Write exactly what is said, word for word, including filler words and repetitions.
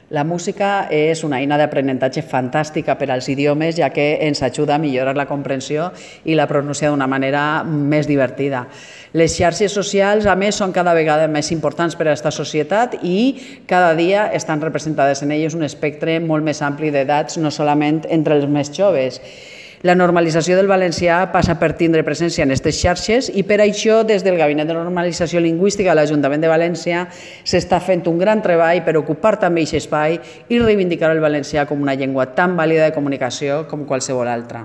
La música és una eina d'aprenentatge fantàstica per als idiomes, ja que ens ajuda a millorar la comprensió i la pronúncia d'una manera més divertida. Les xarxes socials, a més, són cada vegada més importants per a aquesta societat i cada dia estan representades en elles un espectre molt més ampli d'edats, no solament entre els més joves. La normalització del valencià passa per tindre presència en aquestes xarxes i per això des del Gabinet de Normalització Lingüística de l'Ajuntament de València s'està fent un gran treball per ocupar també aquest espai i reivindicar el valencià com una llengua tan vàlida de comunicació com qualsevol altra.